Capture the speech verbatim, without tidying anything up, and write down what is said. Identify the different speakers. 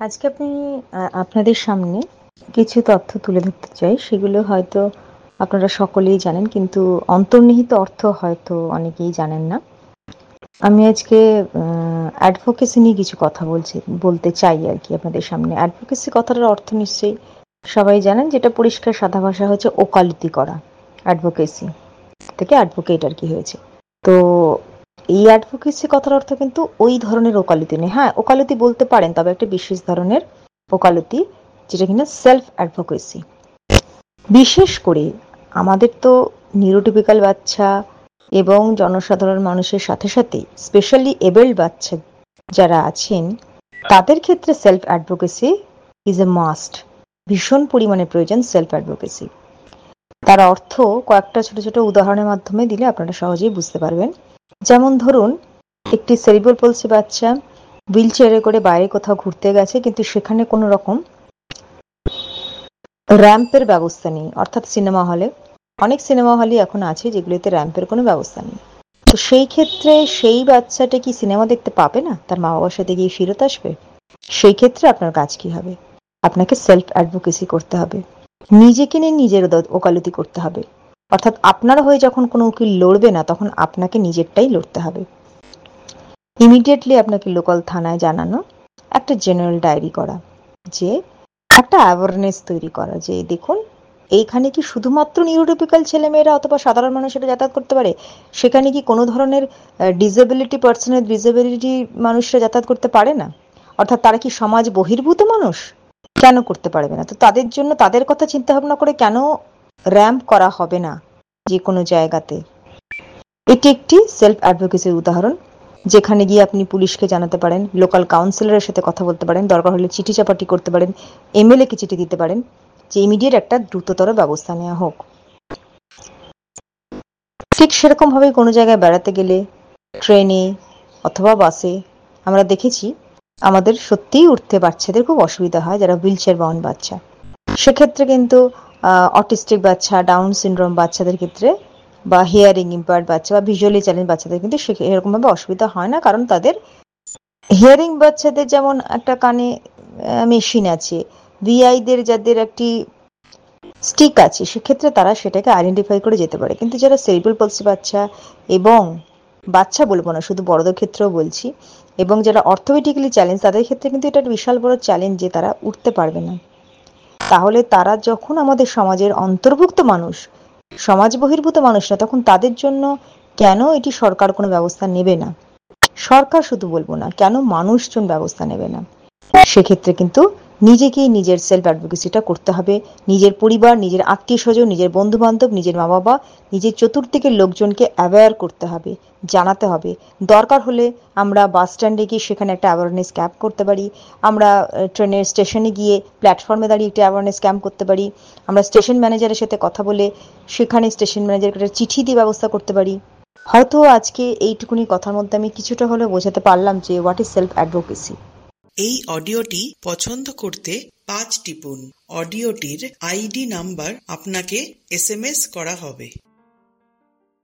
Speaker 1: আজকে আপনি আ আপনাদের সামনে কিছু তথ্য তুলে ধরতে চাই। সেগুলো হয়তো আপনারা সকলেই জানেন, কিন্তু অন্তর্নিহিত অর্থ হয়তো অনেকেই জানেন না। আমি আজকে আ অ্যাডভোকেসি নিয়ে কিছু কথা বলছি বলতে চাই আরকি আপনাদের সামনে। অ্যাডভোকেসি কথাটার অর্থ নিশ্চয়ই সবাই জানেন, যেটা পরিষ্কার সাদা ভাষা হচ্ছে ওকালতি করা। অ্যাডভোকেসি থেকে অ্যাডভোকেট আরকি হয়েছে। তো এই অ্যাডভোকেসি কথার অর্থ কিন্তু ওই ধরনের ওকালতি নেই। হ্যাঁ, ওকালতি বলতে পারেন, তবে একটা বিশেষ ধরনের ওকালতি, যেটা কিনা সেলফ অ্যাডভোকেসি। বিশেষ করে আমাদের তো নিউরোটিপিক্যাল বাচ্চা এবং জনসাধারণ মানুষের সাথে সাথে স্পেশালি এবেল্ড বাচ্চা যারা আছেন, তাদের ক্ষেত্রে self advocacy is a must. ভীষণ পরিমাণে প্রয়োজন সেলফ অ্যাডভোকেসি। তার অর্থ কয়েকটা ছোট ছোট উদাহরণের মাধ্যমে দিলে আপনারা সহজেই বুঝতে পারবেন। যেমন ধরুন, একটি সেরিব্রাল পলসি বাচ্চা হুইল চেয়ারে করে বাইরে কোথাও ঘুরতে গেছে, কিন্তু সেখানে কোনো রকম র্যাম্পের ব্যবস্থা নেই। অর্থাৎ সিনেমা হলে, অনেক সিনেমা হলই এখন আছে যেগুলিতে র্যাম্পের কোনো ব্যবস্থা নেই। তো সেই ক্ষেত্রে সেই বাচ্চাটা কি সিনেমা দেখতে পাবে না? তার মা বাবার সাথে গিয়ে ফেরত আসবে? সেই ক্ষেত্রে আপনার কাজ কি হবে? আপনাকে সেলফ অ্যাডভোকেসি করতে হবে। নিজেকে নিয়ে নিজের ওকালতি করতে হবে। অর্থাৎ আপনার হয়ে যখন কোনো উকিল লড়বে না, তখন আপনাকে নিজেরটাই লড়তে হবে। ইমিডিয়েটলি আপনাকে লোকাল থানায় জানানো, একটা জেনারেল ডায়েরি করা, যে একটা অ্যাওয়ারনেস তৈরি করা যে দেখুন, এইখানে কি শুধুমাত্র নিউরোটিপিক্যাল ছেলেমেয়েরা অথবা সাধারণ মানুষেরা যাতায়াত করতে পারে? সেখানে কি কোনো ধরনের ডিসেবিলিটি পার্সনের ডিসেবিলিটি মানুষরা যাতায়াত করতে পারে না? অর্থাৎ তারা কি সমাজ বহির্ভূত মানুষ? কেন করতে পারবে না? তো তাদের জন্য তাদের কথা চিন্তা ভাবনা করে কেন র্যাম্প করা হবে না যে কোনো জায়গাতে? এটি একটি সেলফ অ্যাডভোকেসির উদাহরণ, যেখানে গিয়ে আপনি পুলিশকে জানাতে পারেন, লোকাল কাউন্সিলরের সাথে কথা বলতে পারেন, দরকার হলে চিঠি চাপাটি করতে পারেন, এমএলএ কে চিঠি দিতে পারেন যে ইমিডিয়েট একটা দ্রুততর ব্যবস্থা নেওয়া হোক। ঠিক সেরকম ভাবে কোনো জায়গায় বেড়াতে গেলে ট্রেনে অথবা বাসে আমরা দেখেছি আমাদের সত্যিই উঠতে বাচ্চাদের খুব অসুবিধা হয়, যারা হুইল চেয়ার বাউন্ড বাচ্চা। সেক্ষেত্রে কিন্তু অটিস্টিক বাচ্চা, ডাউন সিনড্রোম বাচ্চাদের ক্ষেত্রে, বা হিয়ারিং ইম্পায়ার্ড বাচ্চা বা ভিজুয়ালি চ্যালেঞ্জ বাচ্চাদের কিন্তু এরকম ভাবে অসুবিধা হয় না, কারণ তাদের হিয়ারিং বাচ্চাদের যেমন একটা কানে মেশিন আছে, ভিআইদের যাদের একটি স্টিক আছে, সেক্ষেত্রে তারা সেটাকে আইডেন্টিফাই করে যেতে পারে। কিন্তু যারা সেরিব্রাল পলসি বাচ্চা, এবং বাচ্চা বলবো না, শুধু বড়দের ক্ষেত্রেও বলছি, এবং যারা অর্থোপেডিক্যালি চ্যালেঞ্জ, তাদের ক্ষেত্রে কিন্তু এটা বিশাল বড় চ্যালেঞ্জ যে তারা উঠতে পারবে না। তাহলে তারা যখন আমাদের সমাজের অন্তর্ভুক্ত মানুষ, সমাজ বহির্ভূত মানুষ না, তখন তাদের জন্য কেন এটি সরকার কোনো ব্যবস্থা নেবে না? সরকার শুধু বলবো না, কেন মানুষজন ব্যবস্থা নেবে না? সেক্ষেত্রে কিন্তু নিজেকেই নিজের সেলফ অ্যাডভোকেসিটা করতে হবে। নিজের পরিবার, নিজের আত্মীয় স্বজন, নিজের বন্ধু বান্ধব, নিজের মা বাবা, নিজের চতুর্দিকের লোকজনকে অ্যাওয়্যার করতে হবে, জানাতে হবে। দরকার হলে আমরা বাস স্ট্যান্ডে গিয়ে সেখানে একটা অ্যাওয়ারনেস ক্যাম্প করতে পারি। আমরা ট্রেনের স্টেশনে গিয়ে প্ল্যাটফর্মে দাঁড়িয়ে একটা অ্যাওয়ারনেস ক্যাম্প করতে পারি। আমরা স্টেশন ম্যানেজারের সাথে কথা বলে সেখানে স্টেশন ম্যানেজারকে একটা চিঠি দিয়ে ব্যবস্থা করতে পারি। হয়তো আজকে এইটুকুনি কথার মধ্যে আমি কিছুটা হলেও বোঝাতে পারলাম যে হোয়াট ইজ সেলফ অ্যাডভোকেসি।
Speaker 2: এই অডিওটি পছন্দ করতে পাঁচ টিপুন। অডিওটির আইডি নাম্বার আপনাকে এসএমএস করা হবে।